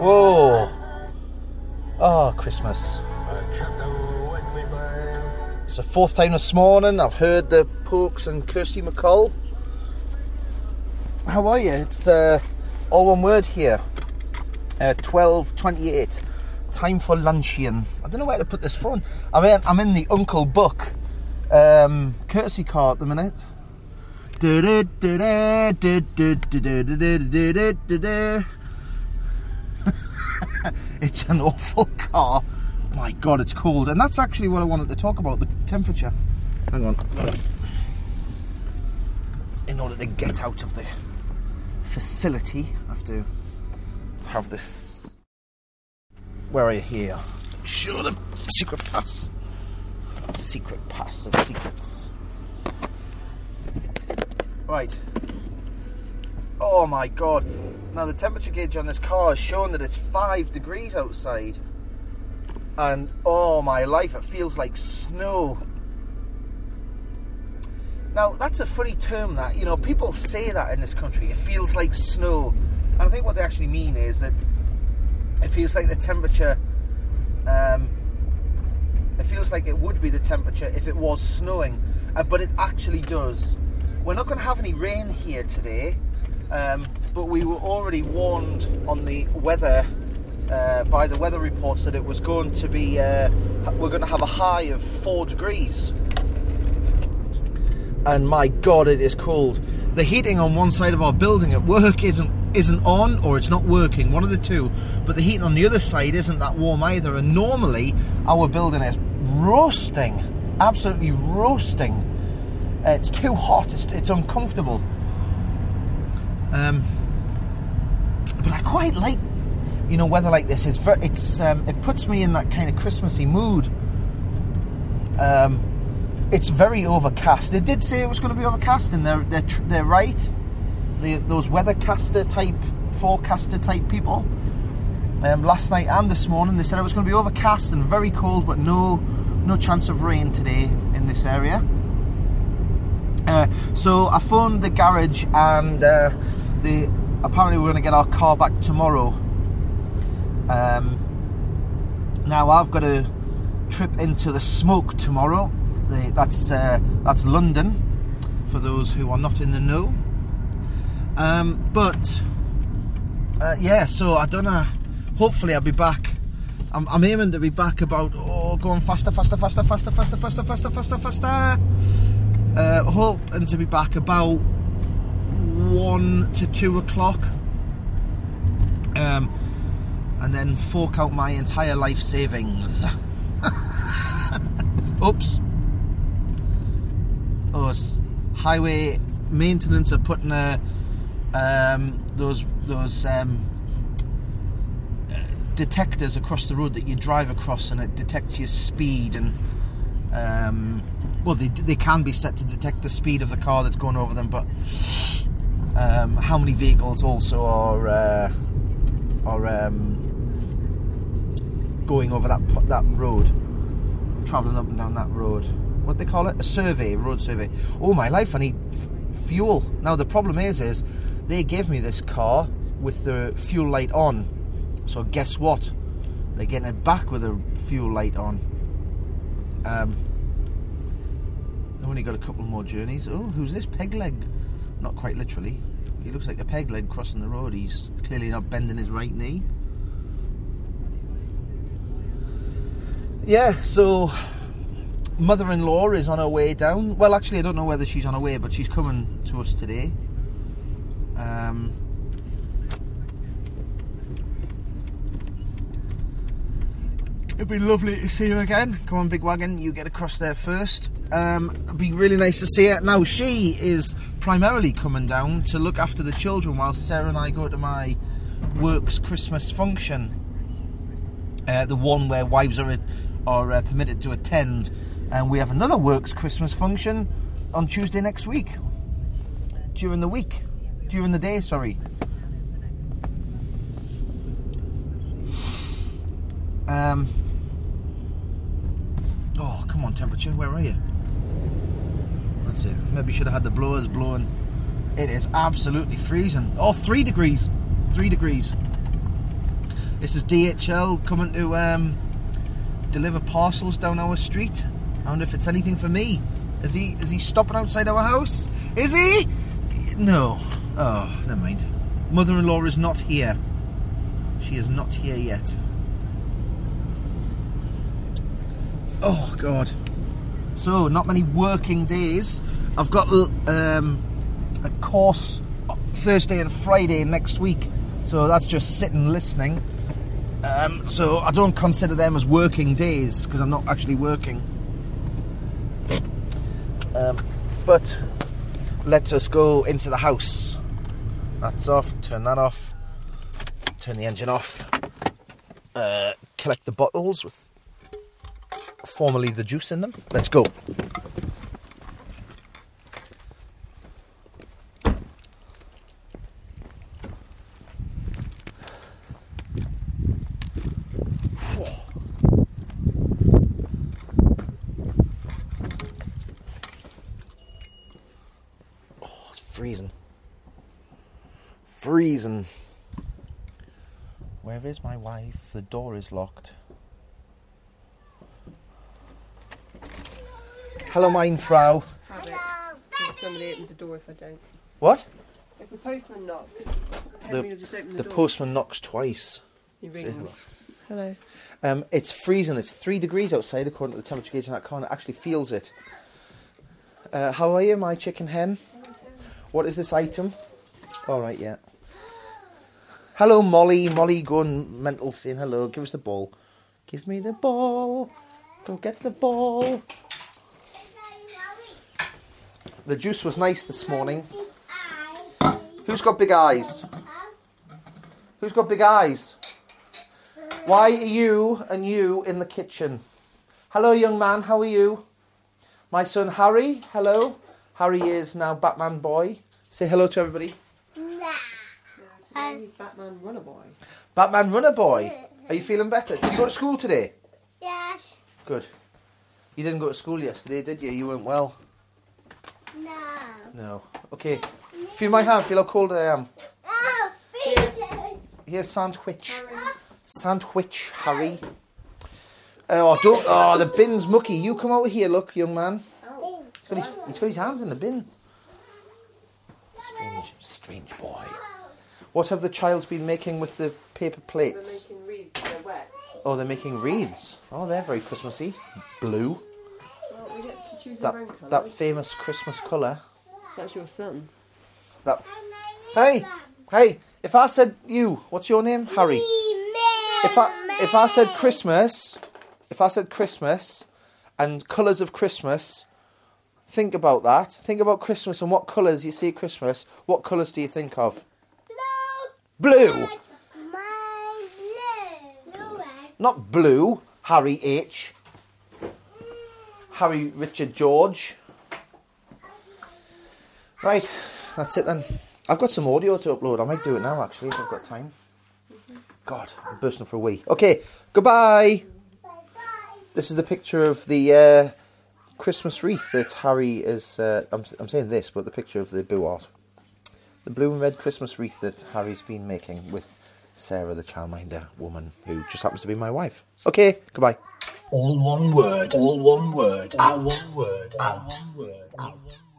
Whoa. Oh, Christmas. It's the fourth time this morning I've heard the Pokes and Kirsty McCall. How are you? It's all one word here. 12:28. Time for luncheon. I don't know where to put this phone. I'm in the Uncle Buck courtesy car at the minute. It's an awful car. My God, it's cold. And that's actually what I wanted to talk about, the temperature. Hang on. In order to get out of the facility, I have to have this. Where are you here? Show the secret pass. Secret pass of secrets. Right. Oh my God. Now the temperature gauge on this car is showing that it's 5 degrees outside. And oh my life, it feels like snow. Now that's a funny term, that, you know, people say that in this country, it feels like snow. And I think what they actually mean is that it feels like the temperature, it feels like it would be the temperature if it was snowing, but it actually does. We're not going to have any rain here today, but we were already warned on the weather, by the weather reports, that it was going to be, we're going to have a high of 4 degrees. And my God, it is cold. The heating on one side of our building at work isn't on, or it's not working, one of the two. But the heating on the other side isn't that warm either. And normally our building is roasting, absolutely roasting. It's too hot. It's uncomfortable. But I quite like, you know, weather like this. It puts me in that kind of Christmassy mood. It's very overcast. They did say it was going to be overcast, and they're right. Those forecaster type people. Last night and this morning, they said it was going to be overcast and very cold, but no chance of rain today in this area. So I phoned the garage, and apparently we're going to get our car back tomorrow. Now I've got a trip into the smoke tomorrow. That's London, for those who are not in the know. Yeah, so I don't know. Hopefully I'll be back. I'm aiming to be back about, going faster. Hoping to be back about 1 to 2 o'clock. And then fork out my entire life savings. Oops. Highway maintenance are putting those detectors across the road that you drive across, and it detects your speed, and well, they can be set to detect the speed of the car that's going over them, but how many vehicles also are going over that road, travelling up and down that road. What they call it? A road survey. Oh my life, I need fuel. Now the problem is they gave me this car with the fuel light on. So guess what? They're getting it back with a fuel light on. I've only got a couple more journeys. Oh, who's this peg leg? Not quite literally. He looks like a peg leg crossing the road. He's clearly not bending his right knee. Yeah, so mother-in-law is on her way down. Well, actually, I don't know whether she's on her way, but she's coming to us today. It'd be lovely to see her again. Come on, Big Wagon, you get across there first. It'd be really nice to see her. Now, she is primarily coming down to look after the children while Sarah and I go to my work's Christmas function. The one where wives are permitted to attend. And we have another works Christmas function on Tuesday next week. During the day, sorry. Oh, come on, temperature, where are you? That's it. Maybe should have had the blowers blowing. It is absolutely freezing. Oh, 3 degrees. 3 degrees. This is DHL coming to deliver parcels down our street. I wonder if it's anything for me. Is he stopping outside our house? Is he? No. Oh, never mind. Mother-in-law is not here. She is not here yet. Oh God. So not many working days. I've got a course Thursday and Friday next week, so that's just sitting listening. So I don't consider them as working days because I'm not actually working. But let us go into the house. That's off. Turn that off. Turn the engine off. Collect the bottles with formerly the juice in them. Let's go. Oh, it's freezing. Freezing. Where is my wife? The door is locked. Hello, mein Frau. Have it. Because somebody opens the door if I don't. What? If the postman knocks, Henry will just open the The door. postman knocks twice. He Say rings. Hello. It's freezing. It's 3 degrees outside according to the temperature gauge in that corner. It actually feels it. How are you, my chicken hen? What is this item? All right, yeah. Hello, Molly. Molly going mental saying hello. Give us the ball. Give me the ball. Go get the ball. The juice was nice this morning. Who's got big eyes? Who's got big eyes? Why are you and you in the kitchen? Hello, young man. How are you? My son Harry. Hello. Harry is now Batman boy. Say hello to everybody. Batman Runner Boy. Batman Runner Boy. Are you feeling better? Did you go to school today? Yes. Good. You didn't go to school yesterday, did you? You weren't well. No. No. Okay. Feel my hand. Feel how cold I am. Oh, freezing. Here's sandwich. Sandwich, Harry. Oh, don't. Oh, the bin's mucky. You come out here, look, young man. He's got his hands in the bin. Strange boy. What have the childs been making with the paper plates? They're making reeds, they're wet. Oh, they're making reeds. Oh, they're very Christmassy. Blue. Well, we get to choose our own colours. That famous Christmas colour. That's your son. Hey, if I said you, what's your name? Harry. If I said Christmas and colours of Christmas, think about that. Think about Christmas and what colours you see at Christmas. What colours do you think of? Blue. My blue. Not blue. Harry H. Harry Richard George. Right, that's it then. I've got some audio to upload. I might do it now actually if I've got time. God, I'm bursting for a wee. Okay, goodbye. This is the picture of the Christmas wreath that Harry is... I'm saying this, but the picture of the boo art. The blue and red Christmas wreath that Harry's been making with Sarah, the childminder woman, who just happens to be my wife. Okay, goodbye. All one word. All one word. Out. All one word. Out. Out.